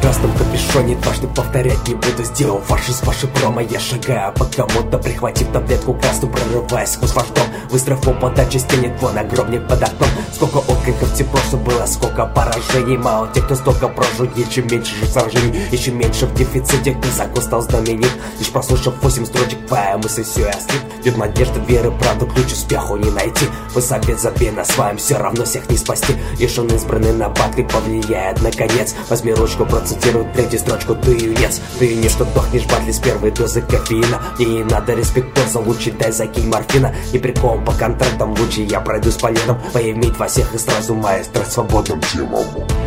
ужасном капюшоне дважды повторять не буду. Сделал фарш из вашей промо, я шагаю по кому-то, прихватив таблетку красную, прорываясь сквозь ваш дом. Выстрел по подаче стенет вон огромник под окном. Сколько откликов в прошлом было, сколько поражений. Мало тех, кто столько прожил, чем меньше же сражений. Еще меньше в дефиците, кто закон стал знаменит. Лишь прослушав 8 строчек, твоя мысль все яснит. Ведь надежда, веры, правду, ключ успеху не найти. Вы совет забей на своем, все равно всех не спасти. Лишь он избранный на батли повлияет наконец. Возьми ручку, процитируй третью строчку, ты юнец. Ты юнец, что дохнешь батли с первой дозы кофеина. Мне не надо респектоза, лучше дай закинь морфина. И приколом по контрактам лучше я пройдусь по летам. Поиметь во всех и сразу маэстро свободным.